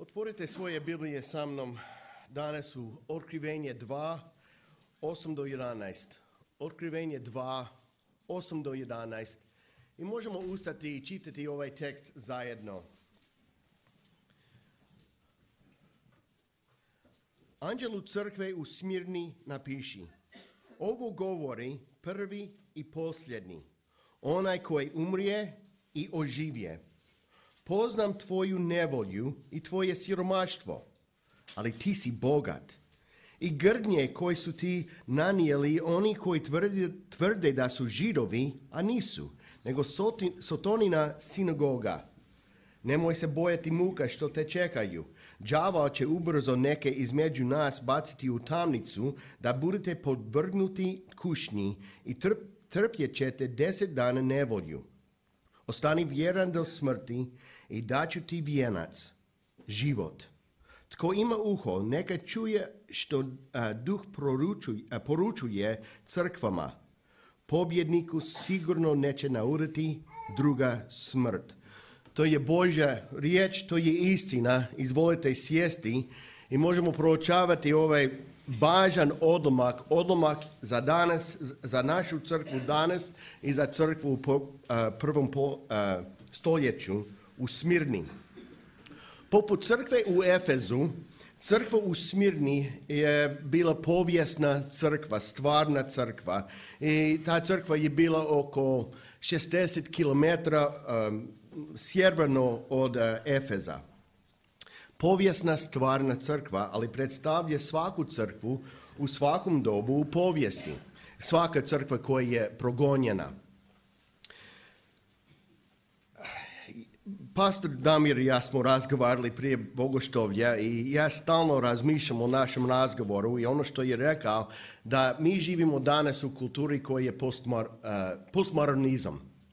Otvorite svoje Biblije sa mnom danas u Otkrivenje 2, 8 do 11. Otkrivenje 2, 8 do 11. I možemo ustati i čitati ovaj tekst zajedno. Anđelu crkve u Smirni napiši: ovo govori prvi i posljednji, onaj koji umrije i oživje. Poznam tvoju nevolju i tvoje siromaštvo, ali ti si bogat. I grdnje koje su ti nanijeli oni koji tvrde da su Židovi, a nisu, nego Sotonina sinagoga. Nemoj se bojati muka što te čekaju. Đavao će ubrzo neke između nas baciti u tamnicu, da budete podvrgnuti kušnji i trpjet ćete 10 dana nevolju. Ostani vjeran do smrti i daću ti vijenac, život. Tko ima uho, neka čuje što duh poručuje crkvama. Pobjedniku sigurno neće nauditi druga smrt. To je Božja riječ, to je istina. Izvolite sjesti i možemo proučavati ovaj važan odlomak za danas, za našu crkvu danas i za crkvu u prvom stoljeću u Smirni. Poput crkve u Efezu, crkva u Smirni je bila povijesna crkva, stvarna crkva. I ta crkva je bila oko 60 km sjeverno od Efeza. Povijesna stvarna crkva, ali predstavlja svaku crkvu u svakom dobu u povijesti. Svaka crkva koja je progonjena. Pastor Damir i ja smo razgovarali prije Bogoštovlja i ja stalno razmišljam o našem razgovoru i ono što je rekao, da mi živimo danas u kulturi koja je postmodernizam.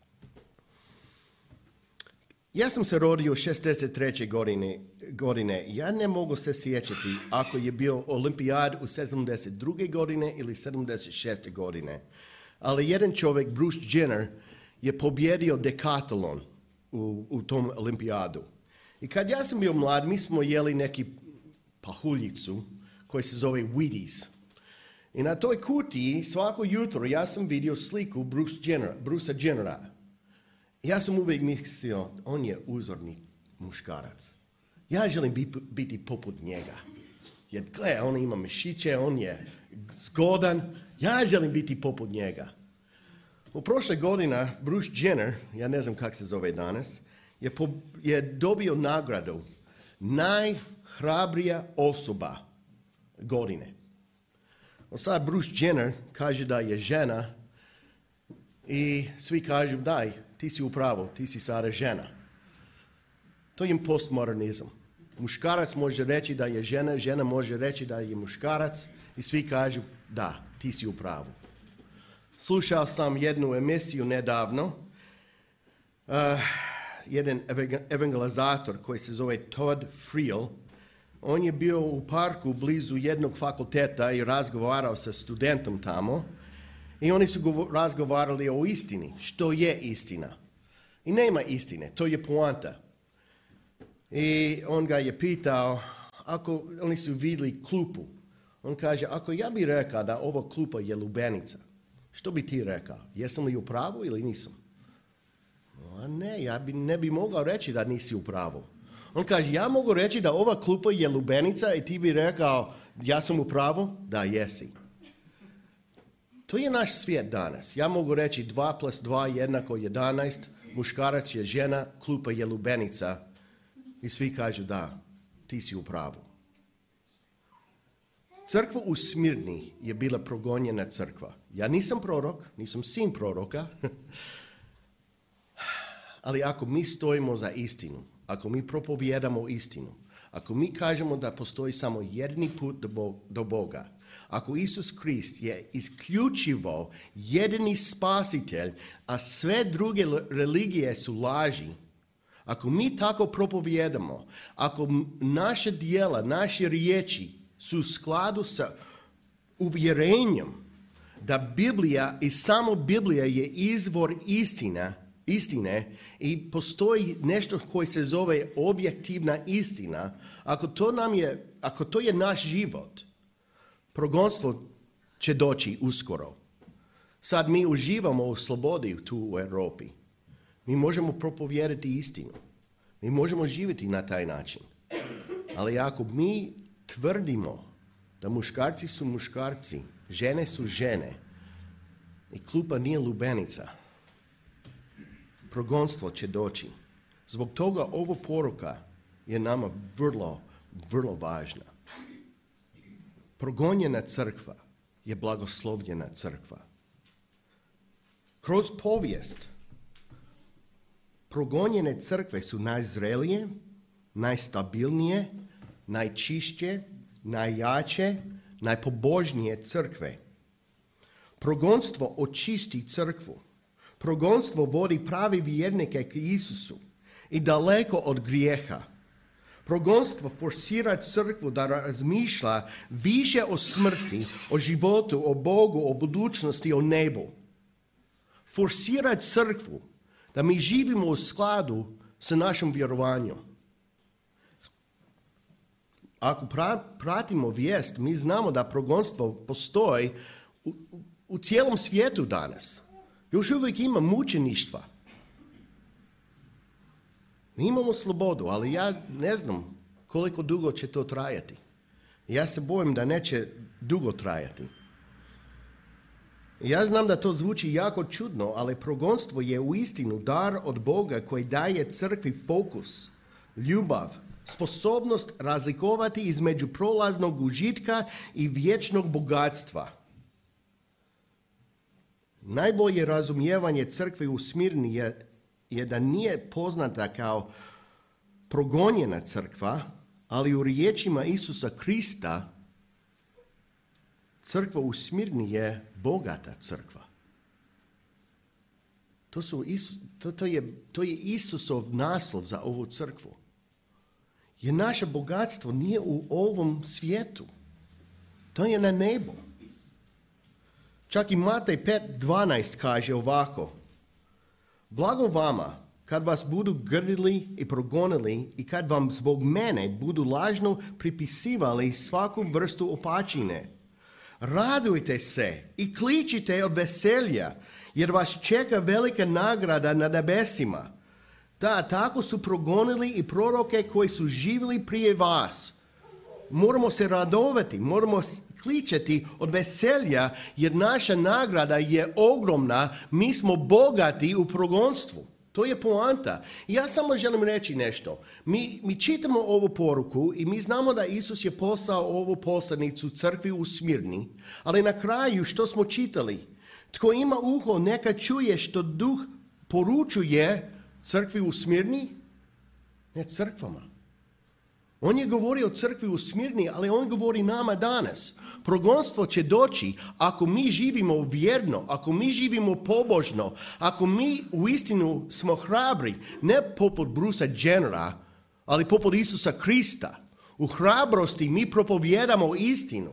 Ja sam se rodio 63. godine. Ja ne mogu se sjećati ako je bio olimpijad u 72. godine ili 76. godine. Ali jedan čovjek, Bruce Jenner, je pobjedio dekatlon u tom olimpijadu. I kad ja sam bio mlad, mi smo jeli neki pahuljicu koji se zove Wheaties. I na toj kutiji svako jutro ja sam vidio sliku Brucea Jennera. Ja sam uvijek mislio, on je uzorni muškarac. Ja želim biti poput njega. Jer gle, on ima mišiće, on je zgodan. Ja želim biti poput njega. U prošle godine Bruce Jenner, ja ne znam kako se zove danas, je dobio nagradu najhrabrija osoba godine. Sad Bruce Jenner kaže da je žena i svi kažu daj, ti si u pravu, ti si sada žena. To je postmodernizam. Muškarac može reći da je žena, žena može reći da je muškarac i svi kažu da, ti si u pravu. Slušao sam jednu emisiju nedavno, jedan evangelizator koji se zove Todd Friel. On je bio u parku blizu jednog fakulteta i razgovarao sa studentom tamo. I oni su razgovarali o istini, što je istina. I nema istine, to je poanta. I on ga je pitao, oni su vidjeli klupu. On kaže, ako ja bih rekao da ova klupa je lubenica, što bi ti rekao? Jesam li u pravu ili nisam? A ne, ja ne bi mogao reći da nisi u pravu. On kaže, ja mogu reći da ova klupa je lubenica i ti bi rekao, ja sam u pravu? Da, jesi. To je naš svijet danas. Ja mogu reći 2 + 2 jednako 11, muškarac je žena, klupa je lubenica i svi kažu da, ti si u pravu. Crkva u Smirni je bila progonjena crkva. Ja nisam prorok, nisam sin proroka, ali ako mi stojimo za istinu, ako mi propovijedamo istinu, ako mi kažemo da postoji samo jedini put do Boga, ako Isus Krist je isključivo jedini spasitelj, a sve druge religije su laži, ako mi tako propovijedamo, ako naše djela, naše riječi su u skladu sa uvjerenjem da Biblija i samo Biblija je izvor istina, istine i postoji nešto koje se zove objektivna istina, ako to je naš život, progonstvo će doći uskoro. Sad mi uživamo u slobodi tu u Europi. Mi možemo propovijedati istinu. Mi možemo živjeti na taj način. Ali ako mi tvrdimo da muškarci su muškarci, žene su žene i klupa nije lubenica, progonstvo će doći. Zbog toga ova poruka je nama vrlo, vrlo važna. Progonjena crkva je blagoslovljena crkva. Kroz povijest progonjene crkve su najzrelije, najstabilnije, najčišće, najjače, najpobožnije crkve. Progonstvo očisti crkvu. Progonstvo vodi pravi vjernike k Isusu i daleko od grijeha. Progonstvo forsira crkvu da razmišlja više o smrti, o životu, o Bogu, o budućnosti, o nebu. Forsira crkvu da mi živimo u skladu sa našim vjerovanjem. Ako pratimo vijest, mi znamo da progonstvo postoji u cijelom svijetu danas. Još uvijek ima mučeništva. Mi imamo slobodu, ali ja ne znam koliko dugo će to trajati. Ja se bojim da neće dugo trajati. Ja znam da to zvuči jako čudno, ali progonstvo je uistinu dar od Boga koji daje crkvi fokus, ljubav, sposobnost razlikovati između prolaznog užitka i vječnog bogatstva. Najbolje razumijevanje crkve u Smirni je da nije poznata kao progonjena crkva, ali u riječima Isusa Krista crkva u Smirni je bogata crkva. To je Isusov naslov za ovu crkvu. Jer naše bogatstvo nije u ovom svijetu. To je na nebu. Čak i Matej 5.12 kaže ovako: Blago vama kad vas budu grdili i progonili i kad vam zbog mene budu lažno pripisivali svaku vrstu opačine. Radujte se i kličite od veselja, jer vas čeka velika nagrada na nebesima. Da, tako su progonili i proroke koji su živjeli prije vas. Moramo se radovati, moramo kličati od veselja, jer naša nagrada je ogromna, mi smo bogati u progonstvu. To je poanta. I ja samo želim reći nešto. Mi čitamo ovu poruku i mi znamo da Isus je poslao ovu poslanicu crkvi u Smirni, ali na kraju što smo čitali? Tko ima uho neka čuje što Duh poručuje crkvi u Smirni? Ne crkvama. On je govorio o crkvi u Smirni, ali on govori nama danas. Progonstvo će doći ako mi živimo vjerno, ako mi živimo pobožno, ako mi uistinu smo hrabri, ne poput Brusa Jennera, ali poput Isusa Krista. U hrabrosti mi propovijedamo istinu.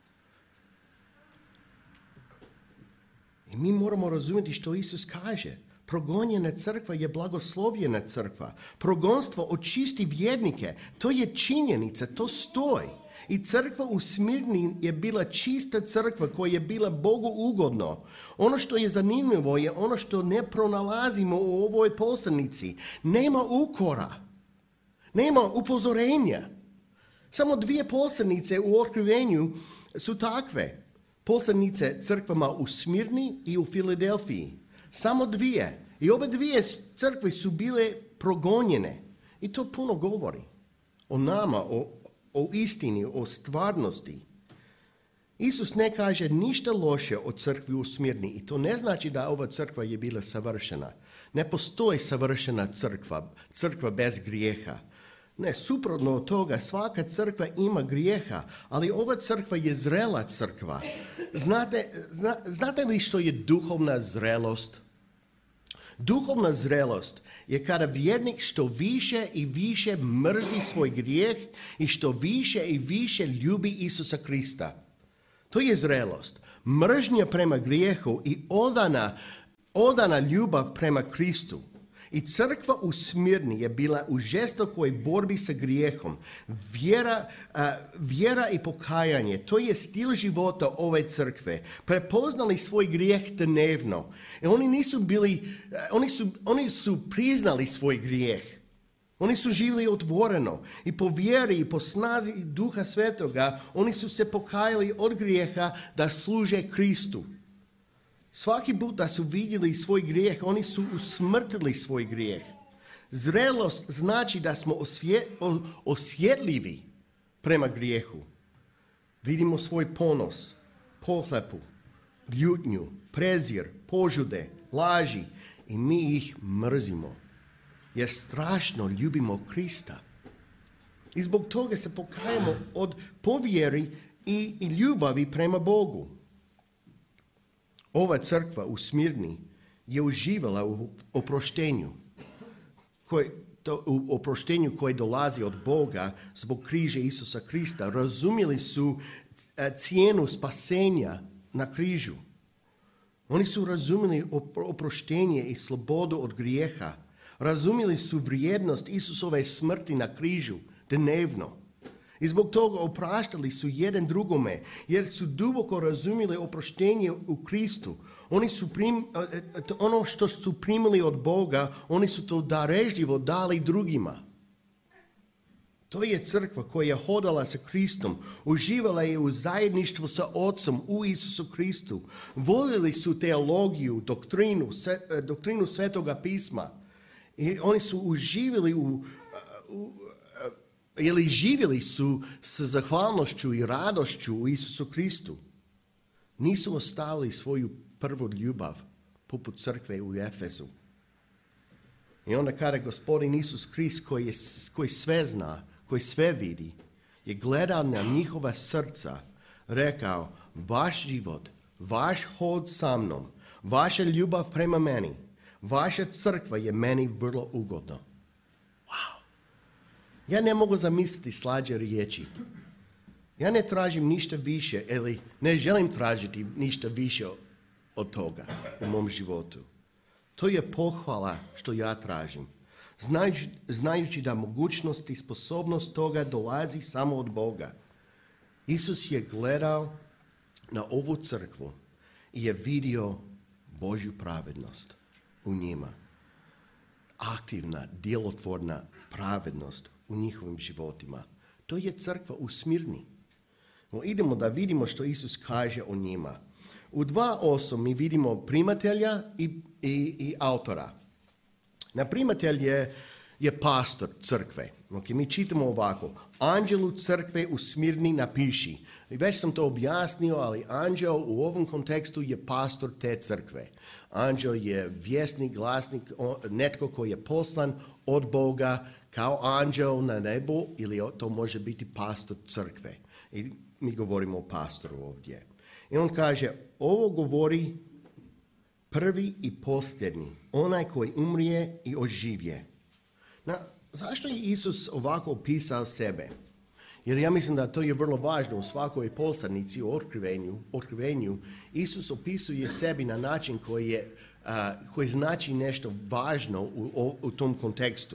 I mi moramo razumjeti što Isus kaže. Progonjena crkva je blagoslovljena crkva. Progonstvo očisti vjernike. To je činjenica, to stoji. I crkva u Smirni je bila čista crkva koja je bila Bogu ugodno. Ono što je zanimljivo je ono što ne pronalazimo u ovoj poslanici. Nema ukora. Nema upozorenja. Samo 2 poslanice u Otkrivenju su takve. Poslanice crkvama u Smirni i u Filadelfiji. Samo 2. I obe 2 crkve su bile progonjene. I to puno govori o nama, o istini, o stvarnosti. Isus ne kaže ništa loše o crkvi u Smirni. I to ne znači da ova crkva je bila savršena. Ne postoji savršena crkva bez grijeha. Ne, suprotno od toga, svaka crkva ima grijeha, ali ova crkva je zrela crkva. Znate li što je duhovna zrelost? Duhovna zrelost je kada vjernik što više i više mrzi svoj grijeh i što više i više ljubi Isusa Krista. To je zrelost. Mržnja prema grijehu i odana ljubav prema Kristu. I crkva u Smirni je bila u žestokoj borbi sa grijehom. Vjera i pokajanje, to je stil života ove crkve. Prepoznali svoj grijeh dnevno. I oni su priznali svoj grijeh. Oni su živjeli otvoreno i po vjeri i po snazi Duha Svetoga oni su se pokajali od grijeha da služe Kristu. Svaki put da su vidjeli svoj grijeh, oni su usmrtili svoj grijeh. Zrelost znači da smo osjetljivi prema grijehu. Vidimo svoj ponos, pohlepu, ljutnju, prezir, požude, laži i mi ih mrzimo. Jer strašno ljubimo Krista. I zbog toga se pokajamo od povjeri i ljubavi prema Bogu. Ova crkva u Smirni je uživala u oproštenju. U oproštenju koje dolazi od Boga zbog križa Isusa Krista. Razumjeli su cijenu spasenja na križu. Oni su razumjeli oproštenje i slobodu od grijeha. Razumjeli su vrijednost Isusove smrti na križu dnevno. I zbog toga opraštali su jedan drugome, jer su duboko razumjeli oproštenje u Kristu. Ono što su primili od Boga, oni su to darežljivo dali drugima. To je crkva koja je hodala sa Kristom, uživala je u zajedništvu sa Otcom u Isusu Kristu. Voljeli su teologiju, doktrinu Svetoga pisma. I oni su uživjeli ili živjeli su sa zahvalnošću i radošću u Isusu Kristu. Nisu ostavili svoju prvu ljubav, poput crkve u Efezu. I onda kada Gospodin Isus Krist, koji sve zna, koji sve vidi, je gledao na njihova srca, rekao, vaš život, vaš hod sa mnom, vaša ljubav prema meni, vaša crkva je meni vrlo ugodna. Wow! Ja ne mogu zamisliti slađe riječi. Ja ne tražim ništa više ili ne želim tražiti ništa više od toga u mom životu. To je pohvala što ja tražim. Znajući da mogućnost i sposobnost toga dolazi samo od Boga. Isus je gledao na ovu crkvu i je vidio Božju pravednost u njima. Aktivna, djelotvorna pravednost u njihovim životima. To je crkva u Smirni. No, idemo da vidimo što Isus kaže o njima. U 2:8 mi vidimo primatelja i autora. Na primatelj je pastor crkve. Okay, mi čitamo ovako. Anđelu crkve u Smirni napiši. Već sam to objasnio, ali anđel u ovom kontekstu je pastor te crkve. Anđel je vjesnik, glasnik, netko koji je poslan od Boga kao anđel na nebu ili to može biti pastor crkve. I mi govorimo o pastoru ovdje. I on kaže, ovo govori prvi i posljednji, onaj koji umrije i oživje. Zašto je Isus ovako opisao sebe? Jer ja mislim da to je vrlo važno u svakoj poslanici u otkrivenju. Isus opisuje sebi na način koji znači nešto važno u tom kontekstu.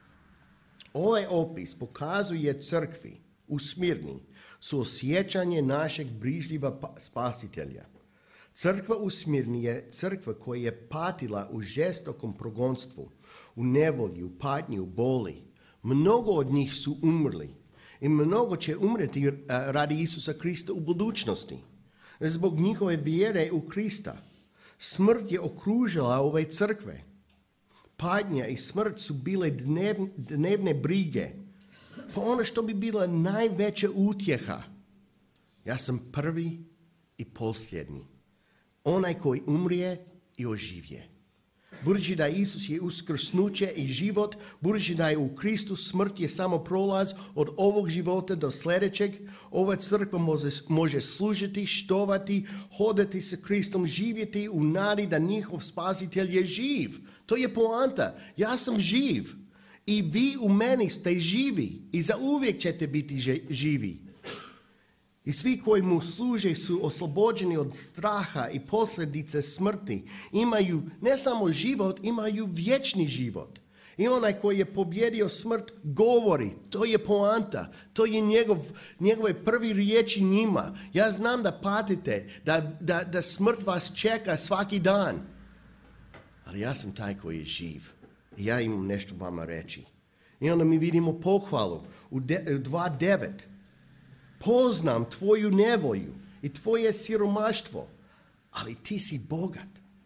Ovaj opis pokazuje crkvi u Smirni suosjećanje našeg brižljiva spasitelja. Crkva u Smirni je crkva koja je patila u žestokom progonstvu, u nevolji, u patnji, u boli. Mnogo od njih su umrli i mnogo će umreti radi Isusa Krista u budućnosti. Zbog njihove vjere u Krista. Smrt je okružila ove crkve. Patnja i smrt su bile dnevne brige. Pa ono što bi bila najveća utjeha. Ja sam prvi i posljednji. Onaj koji umrije i oživje. Budući da Isus je uskrsnuće i život, budući da je u Kristu smrt je samo prolaz od ovog života do sljedećeg, ova crkva može služiti, štovati, hodati sa Kristom, živjeti u nadi da njihov spasitelj je živ. To je poanta. Ja sam živ i vi u meni ste živi i zauvijek ćete biti živi. I svi koji mu služe su oslobođeni od straha i posljedice smrti. Imaju ne samo život, imaju vječni život. I onaj koji je pobjedio smrt govori, to je poanta, to je njegove prvi riječi njima. Ja znam da patite, da smrt vas čeka svaki dan. Ali ja sam taj koji je živ. I ja imam nešto vama reći. I onda mi vidimo pohvalu u 2.9. Poznam tvoju nevolju i tvoje siromaštvo, ali ti si bogat.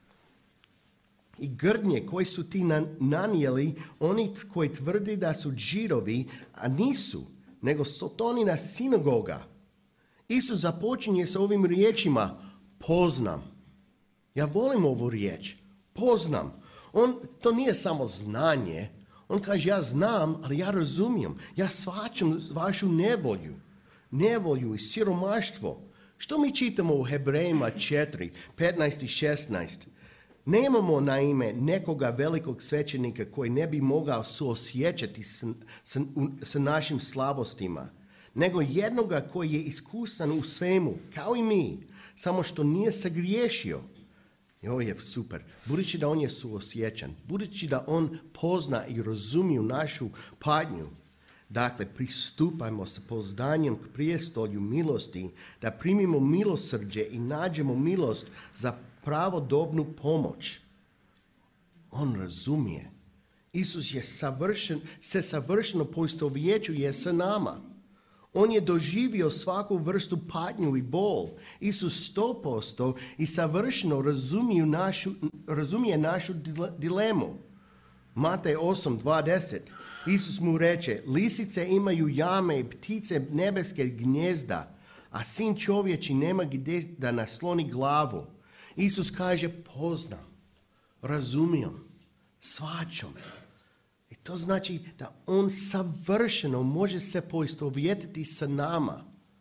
I grdnje koji su ti nanijeli, oni koji tvrdi da su Židovi, a nisu, nego Sotonina sinagoga. Isus započinje sa ovim riječima, poznam. Ja volim ovu riječ, poznam. To nije samo znanje. On kaže, ja znam, ali ja razumijem. Ja shvaćam vašu nevolju i siromaštvo. Što mi čitamo u Hebrejima 4, 15 i 16? Nemamo naime nekoga velikog svećenika koji ne bi mogao suosjećati sa našim slabostima, nego jednoga koji je iskusan u svemu, kao i mi, samo što nije sagriješio. I ovo je super. Budući da on je suosjećan, budući da on pozna i razumije našu patnju, dakle, pristupajmo sa pouzdanjem k prijestolju milosti, da primimo milosrđe i nađemo milost za pravodobnu pomoć. On razumije. Isus je savršeno poistovjećuje sa nama. On je doživio svaku vrstu patnju i bol. Isus 100% i savršeno razumije našu dilemu. Matej 8:20. Isus mu reče, lisice imaju jame i ptice nebeske gnjezda, a sin čovječi nema gdje da nasloni glavu. Isus kaže, poznam, razumijem, shvaćam. I to znači da on savršeno može se poistovjetiti sa nama.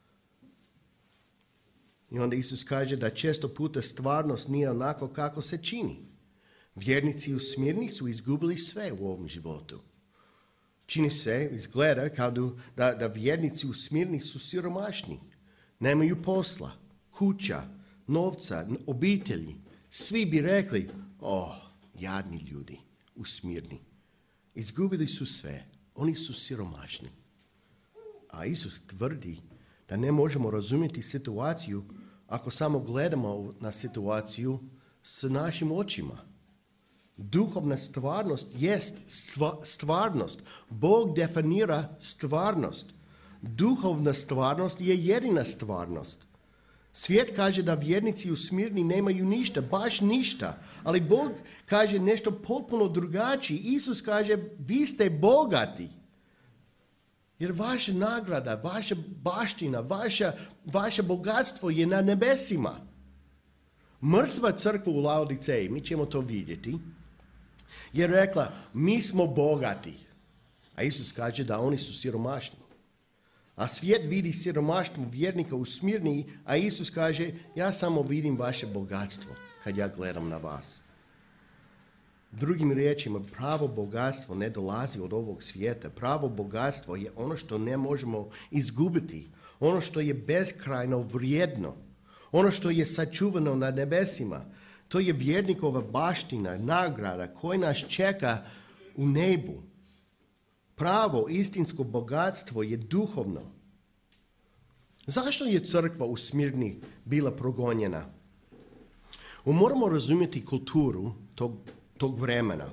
I onda Isus kaže da često puta stvarnost nije onako kako se čini. Vjernici u Smirni su izgubili sve u ovom životu. Čini se, izgleda kao da vjernici u Smirni su siromašni. Nemaju posla, kuća, novca, obitelji. Svi bi rekli, jadni ljudi u Smirni. Izgubili su sve, oni su siromašni. A Isus tvrdi da ne možemo razumjeti situaciju ako samo gledamo na situaciju s našim očima. Duhovna stvarnost jest stvarnost. Bog definira stvarnost. Duhovna stvarnost je jedina stvarnost. Svijet kaže da vjernici u Smirni nemaju ništa, baš ništa. Ali Bog kaže nešto potpuno drugačije. Isus kaže, vi ste bogati. Jer vaša nagrada, vaša baština, vaše bogatstvo je na nebesima. Mrtva crkva u Laodiceji, mi ćemo to vidjeti, je rekla, mi smo bogati. A Isus kaže da oni su siromašni. A svijet vidi siromaštvo vjernika u Smirni, a Isus kaže, ja samo vidim vaše bogatstvo kad ja gledam na vas. Drugim riječima, pravo bogatstvo ne dolazi od ovog svijeta. Pravo bogatstvo je ono što ne možemo izgubiti. Ono što je beskrajno vrijedno. Ono što je sačuvano na nebesima. To je vjernikova baština, nagrada koja nas čeka u nebu. Pravo, istinsko bogatstvo je duhovno. Zašto je crkva u Smirni bila progonjena? Moramo razumjeti kulturu tog vremena.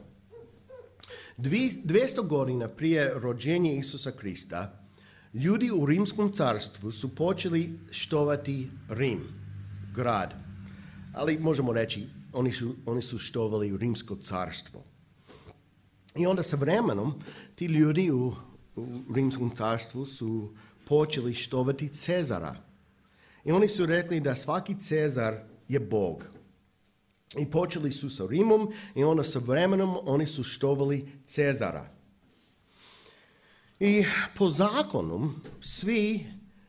200 godina prije rođenja Isusa Krista, ljudi u Rimskom carstvu su počeli štovati Rim, grad. Ali možemo reći, oni su štovali Rimsko carstvo. I onda sa vremenom ti ljudi u Rimskom carstvu su počeli štovati Cezara. I oni su rekli da svaki Cezar je Bog. I počeli su sa Rimom i onda sa vremenom oni su štovali Cezara. I po zakonu svi,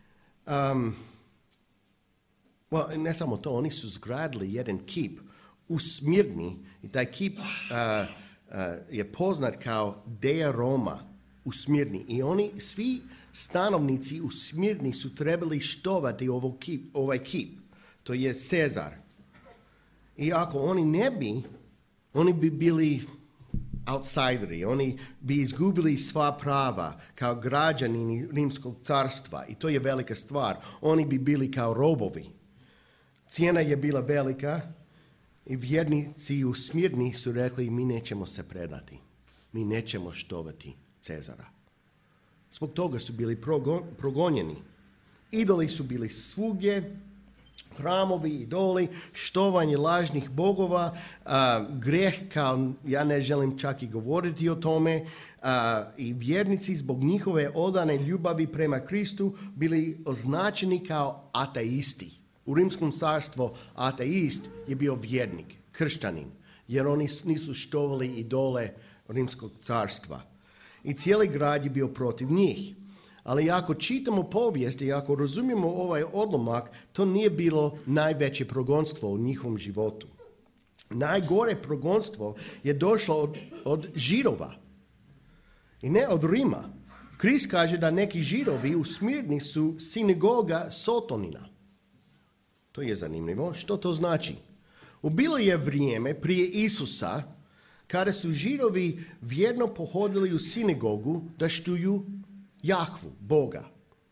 ne samo to, oni su zgradili jedan kip u Smirni i taj kip je poznat kao Dea Roma, u Smirni. I oni, svi stanovnici u Smirni su trebali štovati ovaj kip. To je Cezar. I ako oni ne bi, oni bi bili outsideri, oni bi izgubili sva prava kao građani Rimskog carstva. I to je velika stvar. Oni bi bili kao robovi. Cijena je bila velika i vjernici u Smirni su rekli mi nećemo se predati. Mi nećemo štovati Cezara. Zbog toga su bili progonjeni. Idoli su bili svugdje, hramovi, idoli, štovanje lažnih bogova, greh kao, ja ne želim čak i govoriti o tome, i vjernici zbog njihove odane ljubavi prema Kristu bili označeni kao ateisti. U Rimskom carstvu ateist je bio vjernik, kršćanin, jer oni nisu štovali idole Rimskog carstva. I cijeli grad je bio protiv njih. Ali ako čitamo povijest i ako razumijemo ovaj odlomak, to nije bilo najveće progonstvo u njihovom životu. Najgore progonstvo je došlo od Židova i ne od Rima. Krist kaže da neki Židovi u Smirni su sinagoga Sotonina. To je zanimljivo. Što to znači? Bilo je vrijeme prije Isusa kada su Židovi vjerno pohodili u sinagogu da štuju Jahvu, Boga.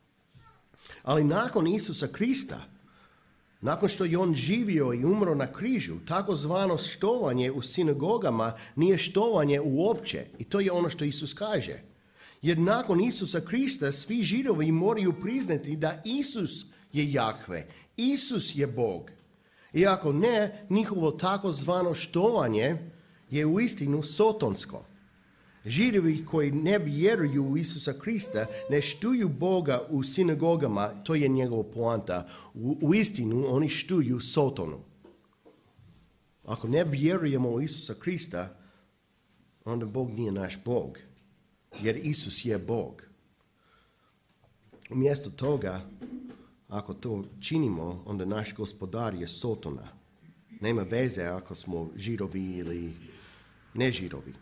Ali nakon Isusa Krista, nakon što je on živio i umro na križu, takozvano štovanje u sinagogama nije štovanje uopće. I to je ono što Isus kaže. Jer nakon Isusa Krista svi Židovi moraju priznati da Isus je Jahve, Isus je Bog. I ako ne, njihovo takozvano štovanje je uistinu sotonsko. Židovi koji ne vjeruju u Isusa Krista ne štuju Boga u sinagogama, to je njegova poanta. U istinu oni štuju Sotonu. Ako ne vjerujemo u Isusa Krista, onda Bog nije naš Bog, jer Isus je Bog. Umjesto toga, ako to činimo, onda naš gospodar je Sotona. Nema veze ako smo Židovi ili ne Židovi.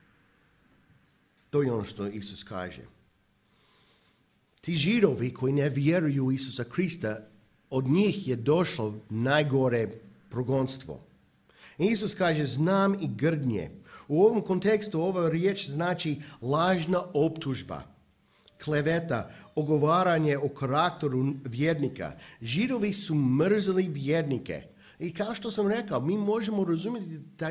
To je ono što Isus kaže. Ti Židovi koji ne vjeruju u Isusa Krista, od njih je došlo najgore progonstvo. I Isus kaže, znam i grdnje. U ovom kontekstu ova riječ znači lažna optužba, kleveta, ogovaranje o karakteru vjernika. Židovi su mrzili vjernike. I kao što sam rekao, mi možemo razumjeti da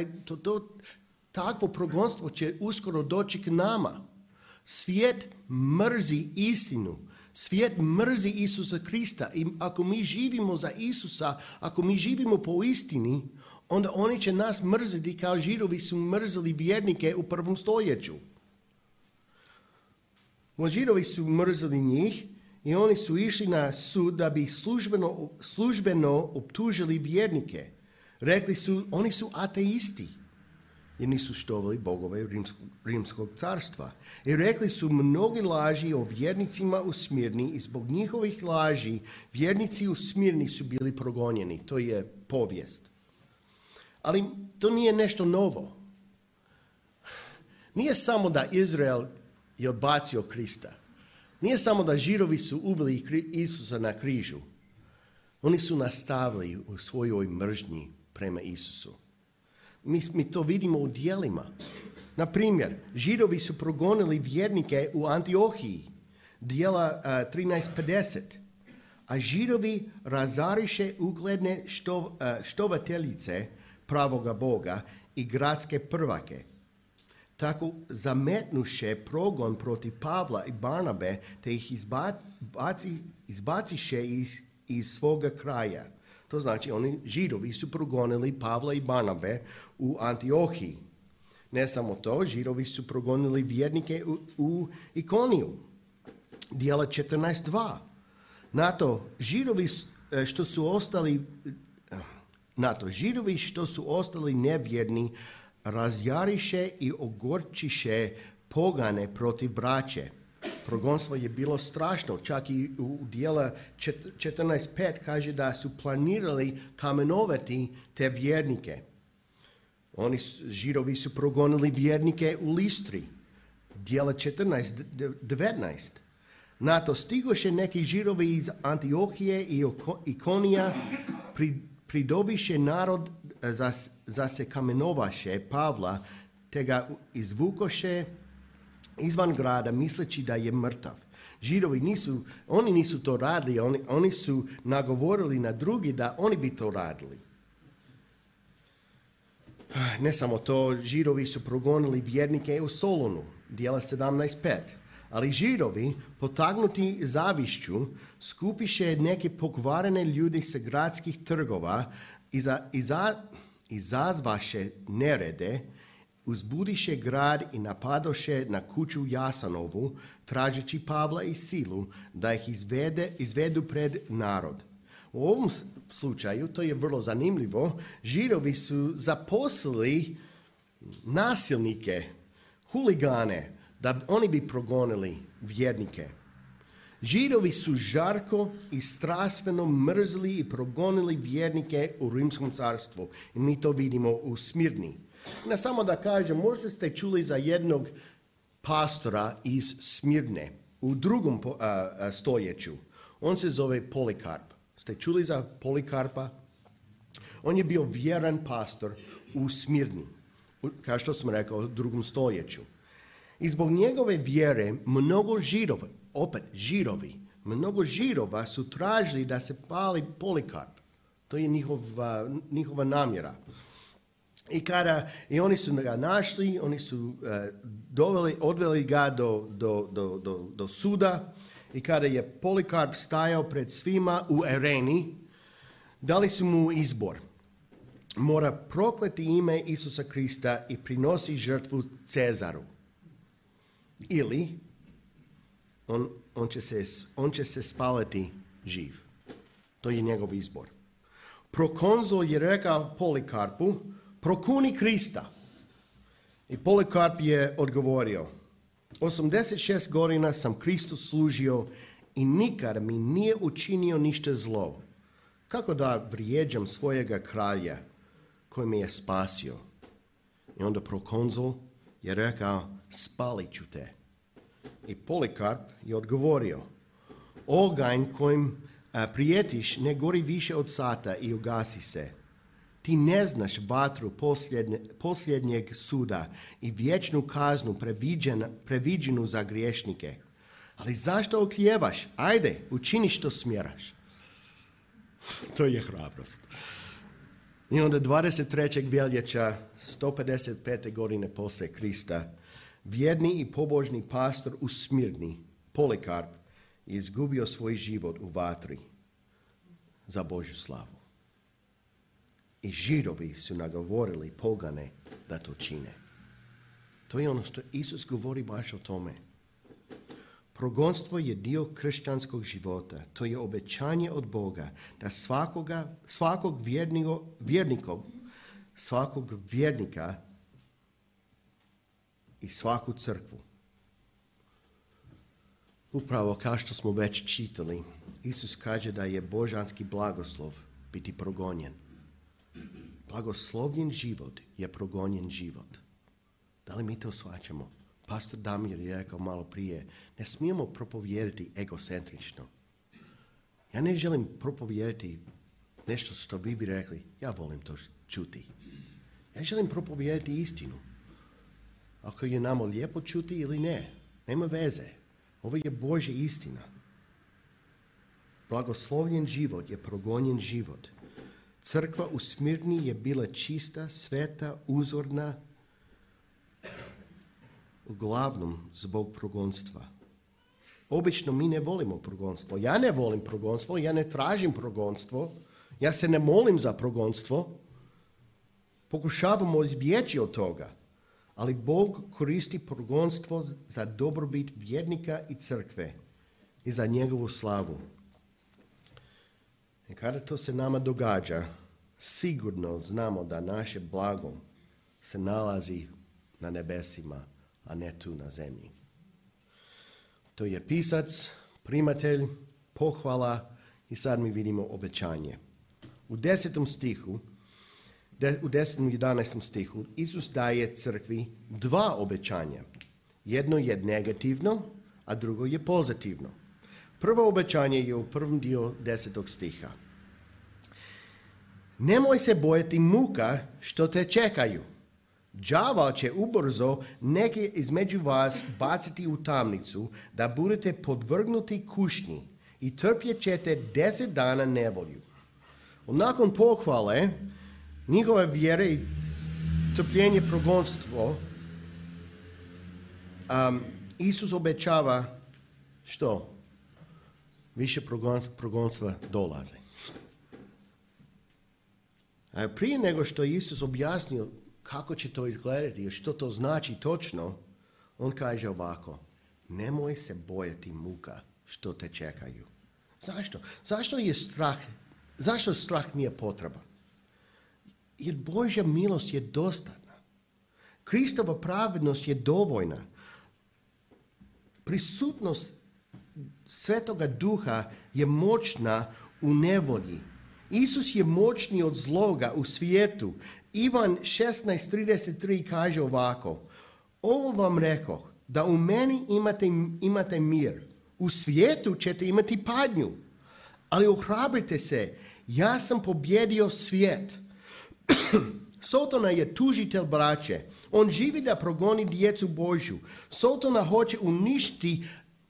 takvo progonstvo će uskoro doći k nama. Svijet mrzi istinu. Svijet mrzi Isusa Krista. I ako mi živimo za Isusa, ako mi živimo po istini, onda oni će nas mrziti kao Židovi su mrzili vjernike u prvom stoljeću. Židovi su mrzili njih i oni su išli na sud da bi službeno optužili vjernike. Rekli su, oni su ateisti. Jer nisu štovali bogove Rimskog carstva. I rekli su mnogi laži o vjernicima u Smirni i zbog njihovih laži vjernici u Smirni su bili progonjeni. To je povijest. Ali to nije nešto novo. Nije samo da Izrael je odbacio Krista. Nije samo da Židovi su ubili Isusa na križu. Oni su nastavili u svojoj mržnji prema Isusu. Mi to vidimo u djelima. Na primjer, Židovi su progonili vjernike u Antiohiji, djela 13:50. A Židovi razariše ugledne štovateljice pravoga Boga i gradske prvake. Tako zametnuše progon protiv Pavla i Barnabe, te ih izbaciše iz svoga kraja. To znači, oni Židovi su progonili Pavla i Barnabe u Antiohiji. Ne samo to, Židovi su progonili vjernike u Ikoniju. Djela 14:2. Židovi što su ostali nevjerni, razjariše i ogorčiše pogane protiv braće. Progonstvo je bilo strašno, čak i u djela 14:5 kaže da su planirali kamenovati te vjernike. Židovi su progonili vjernike u Listri. Djela 14:19. Na to stigoše neki Židovi iz Antiohije i Ikonija, pridobiše narod za se kamenovaše Pavla, te ga izvukoše izvan grada misleći da je mrtav. Židovi nisu to radili, oni su nagovorili na drugi da oni bi to radili. Ne samo to, Židovi su progonili vjernike u Solunu, Djela 17:5. Ali Židovi, potaknuti zavišću, skupiše neke pokvarene ljudi sa gradskih trgova, izazvaše nerede, uzbudiše grad i napadoše na kuću Jasanovu, tražeći Pavla i Silu da ih izvedu pred narod. U ovom slučaju, to je vrlo zanimljivo, Židovi su zaposlili nasilnike, huligane, da oni bi progonili vjernike. Židovi su žarko i strastveno mrzili i progonili vjernike u Rimskom carstvu. I mi to vidimo u Smirni. Ne samo da kažem, možda ste čuli za jednog pastora iz Smirne u 2. stoljeću. On se zove Polikarp. Ste čuli za Polikarpa? On je bio vjeran pastor u Smirni, kao što sam rekao, u 2. stoljeću. I zbog njegove vjere mnogo Židova su tražili da se pali Polikarp. To je njihova namjera. I oni su ga našli, oni su odveli ga do suda, i kada je Polikarp stajao pred svima u areni, dali su mu izbor. Mora prokleti ime Isusa Krista i prinosi žrtvu Cezaru. Ili on će se spaliti živ. To je njegov izbor. Prokonzul je rekao Polikarpu, prokuni Krista. I Polikarp je odgovorio, 86 godina sam Kristu služio i nikad mi nije učinio ništa zlo. Kako da vrijeđam svojega kralja koji me je spasio? I onda prokonzul je rekao, spalit ću te. I Polikarp je odgovorio, oganj kojim prijetiš ne gori više od sata i ugasi se. Ti ne znaš vatru posljednjeg suda i vječnu kaznu previđenu za griješnike. Ali zašto okljevaš? Ajde, učini što smjeraš. To je hrabrost. I onda 23. veljača 155. godine poslije Krista, vjerni i pobožni pastor u Smirni, Polikarp, je izgubio svoj život u vatri za Božju slavu. I Židovi su nagovorili pogane da to čine. To je ono što Isus govori baš o tome. Progonstvo je dio kršćanskog života. To je obećanje od Boga da svakog vjernika i svaku crkvu. Upravo kao što smo već čitali, Isus kaže da je božanski blagoslov biti progonjen. Blagoslovljen život je progonjen život. Da li mi to shvaćamo? Pastor Damir je rekao malo prije, ne smijemo propovijedati egocentrično. Ja ne želim propovijedati nešto što bi rekli, ja volim to čuti. Ja želim propovijedati istinu. Ako je nama lijepo čuti ili ne, nema veze. Ovo je Božja istina. Blagoslovljen život je progonjen život. Crkva u Smirni je bila čista, sveta, uzorna, uglavnom zbog progonstva. Obično mi ne volimo progonstvo. Ja ne volim progonstvo, ja ne tražim progonstvo, ja se ne molim za progonstvo. Pokušavamo izbjeći od toga. Ali Bog koristi progonstvo za dobrobit vjernika i crkve i za njegovu slavu. I kada to se nama događa, sigurno znamo da naše blago se nalazi na nebesima, a ne tu na zemlji. To je pisac, primatelj, pohvala i sad mi vidimo obećanje. U 10. stihu, u 10. i 11. stihu Isus daje crkvi 2 obećanja. Jedno je negativno, a drugo je pozitivno. Prvo obećanje je u prvom dio 10. stiha. Nemoj se bojati muka što te čekaju. Đavao će ubrzo neke između vas baciti u tamnicu, da budete podvrgnuti kušnji i trpjet ćete 10 dana nevolju. Nakon pohvale njihove vjere i trpljenje progonstvo, Isus obećava što? Više progonstva dolaze. A prije nego što je Isus objasnio kako će to izgledati i što to znači točno, on kaže ovako: nemoj se bojati muka što te čekaju. Zašto? Zašto strah nije potreban? Jer Božja milost je dostatna. Kristova pravednost je dovoljna. Prisutnost Svetoga Duha je moćna u nevolji. Isus je moćniji od zloga u svijetu. Ivan 16:33 kaže ovako: ovo vam rekoh, da u meni imate mir. U svijetu ćete imati patnju, ali ohrabrite se, ja sam pobjedio svijet. Sotona je tužitelj braće. On živi da progoni djecu Božju. Sotona hoće uništiti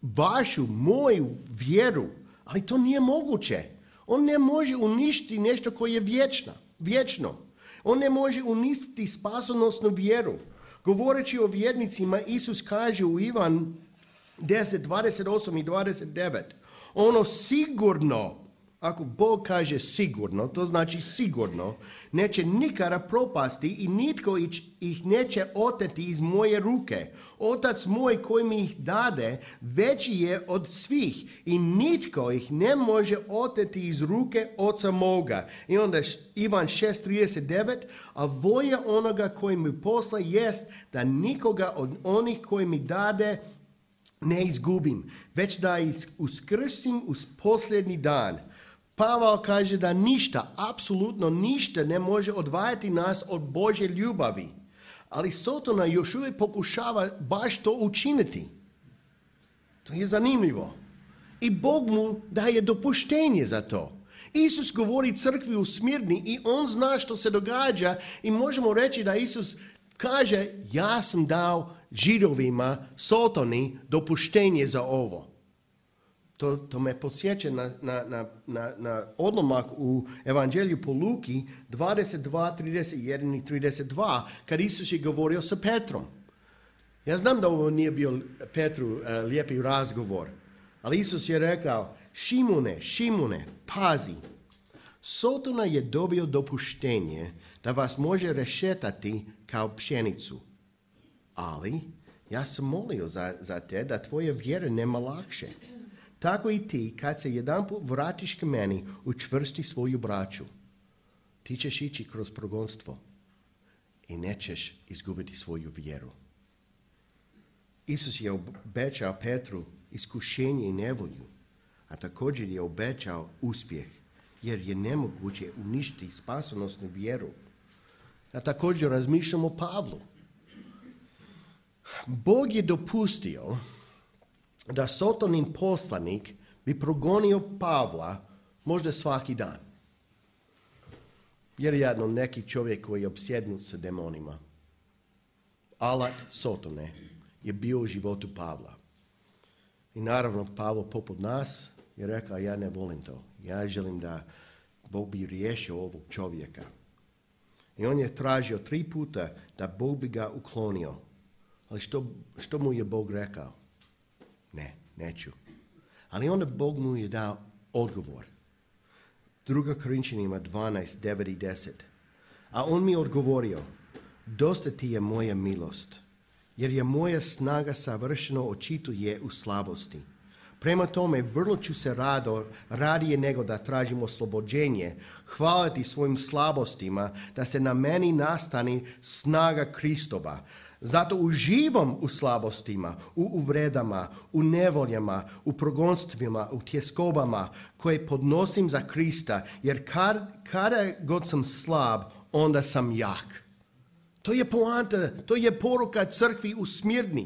moju vjeru, ali to nije moguće. On ne može uništiti nešto koje je vječno. On ne može uništiti spasonosnu vjeru. Govoreći o vjernicima, Isus kaže u Ivan 10:28 i 29, ono sigurno, ako Bog kaže sigurno, to znači sigurno, neće nikada propasti i nitko ih neće oteti iz moje ruke. Otac moj koji mi ih dade veći je od svih i nitko ih ne može oteti iz ruke Oca moga. I onda Ivan 6:39, a volja onoga koji mi posla jest da nikoga od onih koji mi dade ne izgubim, već da ih uskrsim uz posljednji dan. Pavao kaže da ništa, apsolutno ništa ne može odvajati nas od Božje ljubavi. Ali Sotona još uvijek pokušava baš to učiniti. To je zanimljivo. I Bog mu daje dopuštenje za to. Isus govori crkvi u Smirni i on zna što se događa i možemo reći da Isus kaže: ja sam dao Židovima, Sotoni, dopuštenje za ovo. To me podsjeća na odlomak u Evanđelju po Luki 22:31 i 32, kad Isus je govorio sa Petrom. Ja znam da ovo nije bio Petru lijepi razgovor, ali Isus je rekao: Šimune, pazi, Sotona je dobio dopuštenje da vas može rešetati kao pšenicu, ali ja sam molio za te da tvoje vjere nema lakše. Tako i ti, kad se jedanput vratiš k meni, učvrsti svoju braću. Ti ćeš ići kroz progonstvo i nećeš izgubiti svoju vjeru. Isus je obećao Petru iskušenje i nevolju, a također je obećao uspjeh, jer je nemoguće uništiti spasonosnu vjeru. A također razmišljamo o Pavlu. Bog je dopustio da Sotonin poslanik bi progonio Pavla možda svaki dan. Vjerojatno neki čovjek koji je opsjednut sa demonima. Alat Sotone je bio u životu Pavla. I naravno Pavlo poput nas je rekao: ja ne volim to. Ja želim da Bog bi riješio ovog čovjeka. I on je tražio 3 puta da Bog bi ga uklonio. Ali što mu je Bog rekao? Ne, neću. Ali onda Bog mu je dao odgovor. 2. Korinčanima 12:9 i 10. A on mi je odgovorio: dosta ti je moja milost, jer je moja snaga savršeno očituje u slabosti. Prema tome, vrlo ću se radije nego da tražim oslobođenje, hvaliti svojim slabostima, da se na meni nastani snaga Kristova. Zato uživam u slabostima, u uvredama, u nevoljama, u progonstvima, u tjeskobama koje podnosim za Krista, jer kada god sam slab, onda sam jak. To je poanta, to je poruka crkvi u Smirni.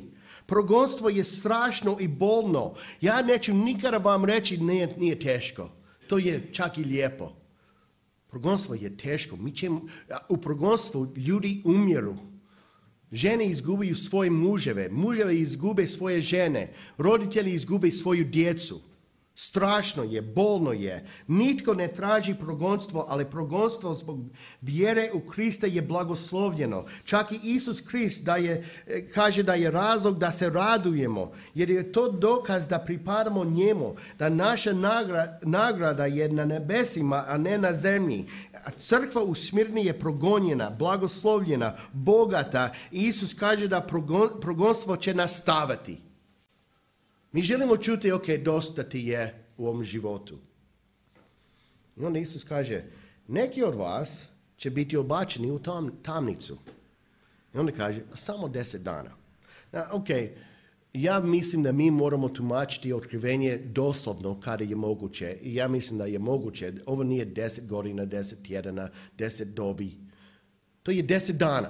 Progonstvo je strašno i bolno. Ja neću nikada vam reći nije teško. To je čak i lijepo. Progonstvo je teško. U progonstvu ljudi umiru. Žene izgubaju svoje muževe. Muževe izgube svoje žene. Roditelji izgube svoju djecu. Strašno je, bolno je. Nitko ne traži progonstvo, ali progonstvo zbog vjere u Krista je blagoslovljeno. Čak i Isus Krist kaže da je razlog da se radujemo, jer je to dokaz da pripadamo njemu, da naša nagrada je na nebesima, a ne na zemlji. Crkva u Smirni je progonjena, blagoslovljena, bogata. I Isus kaže da progonstvo će nastaviti. Mi želimo čuti, dosta ti je u ovom životu. I onda Isus kaže, neki od vas će biti obačeni u tamnicu. I onda kaže, samo 10 dana. Ja mislim da mi moramo tumačiti otkrivenje doslovno kada je moguće. I ja mislim da je moguće. Ovo nije 10 godina, 10 tjedana, 10 dobi. To je 10 dana.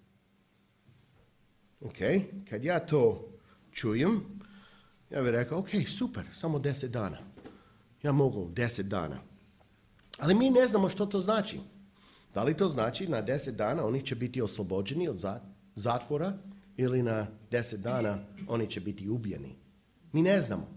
Kad ja to čujem, ja bih rekao, super, samo 10 dana. Ja mogu 10 dana. Ali mi ne znamo što to znači. Da li to znači na 10 dana oni će biti oslobođeni od zatvora ili na 10 dana oni će biti ubijeni. Mi ne znamo.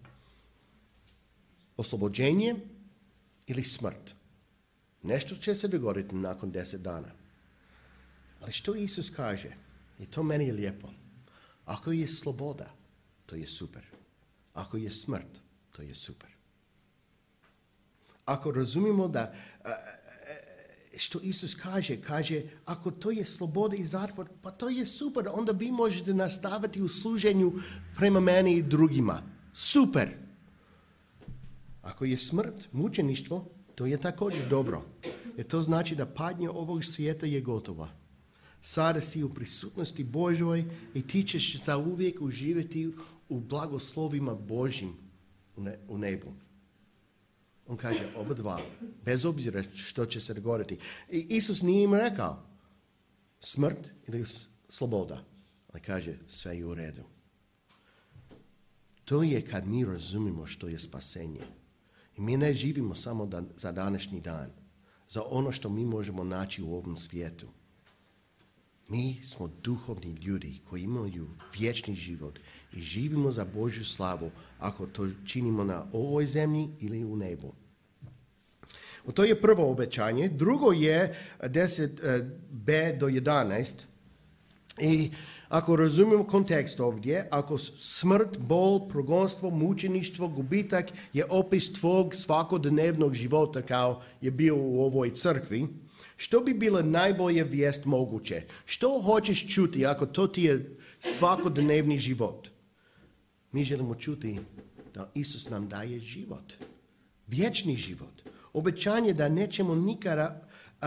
Oslobođenje ili smrt. Nešto će se dogoditi nakon 10 dana. Ali što Isus kaže? I to meni je lijepo. Ako je sloboda, to je super. Ako je smrt, to je super. Ako razumimo da što Isus kaže, ako to je sloboda i zatvor, pa to je super, onda vi možete nastaviti u služenju prema meni i drugima. Super. Ako je smrt, mučeništvo, to je također dobro. Jer to znači da patnja ovog svijeta je gotova. Sada si u prisutnosti Božoj i ti ćeš zauvijek uživati u blagoslovima Božjim u nebu. On kaže oba dva, bez obzira što će se dogoditi. I Isus nije im rekao smrt ili sloboda. Ali kaže sve je u redu. To je kad mi razumimo što je spasenje. I mi ne živimo samo za današnji dan. Za ono što mi možemo naći u ovom svijetu. Mi smo duhovni ljudi koji imaju vječni život i živimo za Božju slavu ako to činimo na ovoj zemlji ili u nebu. To je prvo obećanje. Drugo je 10b do 11. I ako razumijemo kontekst ovdje, ako smrt, bol, progonstvo, mučeništvo, gubitak je opis tvog svakodnevnog života kao je bio u ovoj crkvi, što bi bila najbolja vijest moguće? Što hoćeš čuti ako to ti je svakodnevni život? Mi želimo čuti da Isus nam daje život. Vječni život. Obećanje da nećemo nikada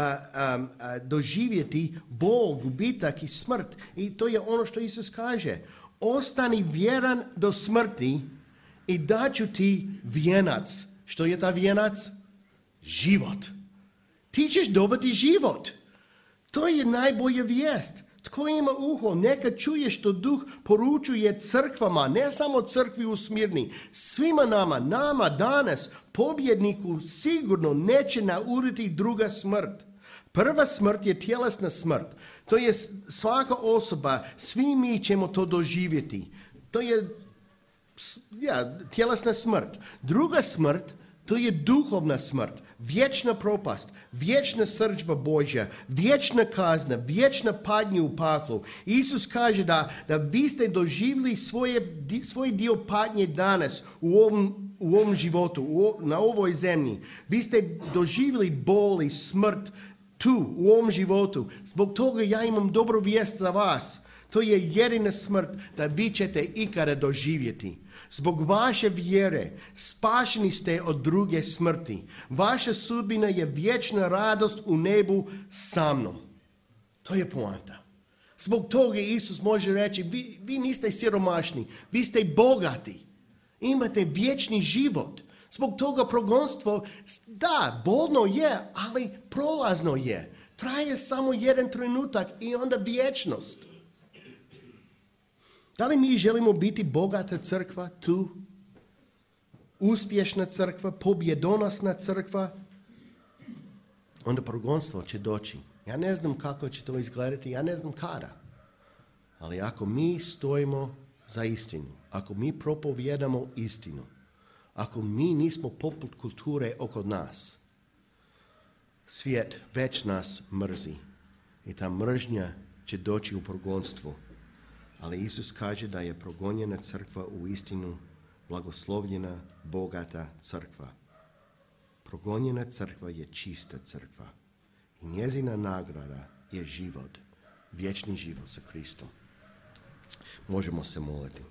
doživjeti bol, gubitak i smrt. I to je ono što Isus kaže. Ostani vjeran do smrti i daću ti vijenac. Što je ta vijenac? Život. Ti ćeš dobiti život. To je najbolja vijest. Tko ima uho, neka čuje što Duh poručuje crkvama, ne samo crkvi u Smirni. Svima nama danas, pobjedniku sigurno neće nauditi druga smrt. Prva smrt je tjelesna smrt. To je svaka osoba, svi mi ćemo to doživjeti. To je tjelesna smrt. Druga smrt, to je duhovna smrt. Vječna propast, vječna srdžba Božja, vječna kazna, vječna patnja u paklu. Isus kaže da vi ste doživjeli svoj dio patnje danas u ovom životu, na ovoj zemlji. Vi ste doživjeli bol i smrt tu, u ovom životu. Zbog toga ja imam dobru vijest za vas. To je jedina smrt da vi ćete ikada doživjeti. Zbog vaše vjere spašeni ste od druge smrti. Vaša sudbina je vječna radost u nebu sa mnom. To je poanta. Zbog toga Isus može reći, vi niste siromašni, vi ste bogati. Imate vječni život. Zbog toga progonstvo, da, bolno je, ali prolazno je. Traje samo jedan trenutak i onda vječnost. Da li mi želimo biti bogata crkva tu? Uspješna crkva, pobjedonosna crkva? Onda progonstvo će doći. Ja ne znam kako će to izgledati, ja ne znam kada. Ali ako mi stojimo za istinu, ako mi propovijedamo istinu, ako mi nismo poput kulture oko nas, svijet već nas mrzi i ta mržnja će doći u progonstvo. Ali Isus kaže da je progonjena crkva u istinu blagoslovljena, bogata crkva. Progonjena crkva je čista crkva i njezina nagrada je život, vječni život sa Kristom. Možemo se moliti.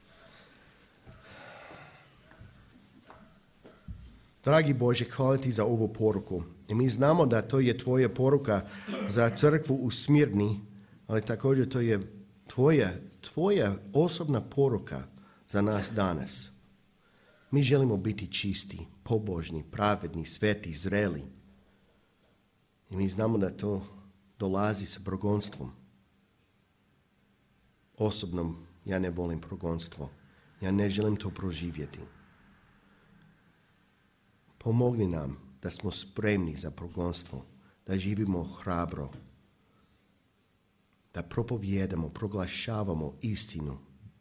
Dragi Bože, hvala ti za ovu poruku. I mi znamo da to je tvoja poruka za crkvu u Smirni, ali također to je tvoja osobna poruka za nas danas. Mi želimo biti čisti, pobožni, pravedni, sveti, zreli. I mi znamo da to dolazi sa progonstvom. Osobno ja ne volim progonstvo. Ja ne želim to proživjeti. Pomogni nam da smo spremni za progonstvo, da živimo hrabro, da propovijedamo, proglašavamo istinu,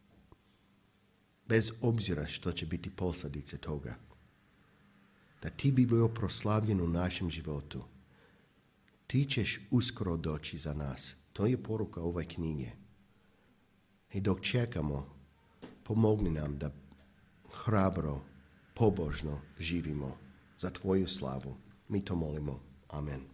bez obzira što će biti posljedice toga. Da ti bi bio proslavljen u našem životu. Ti ćeš uskoro doći za nas. To je poruka ove knjige. I dok čekamo, pomogni nam da hrabro, pobožno živimo za tvoju slavu. Mi to molimo. Amen.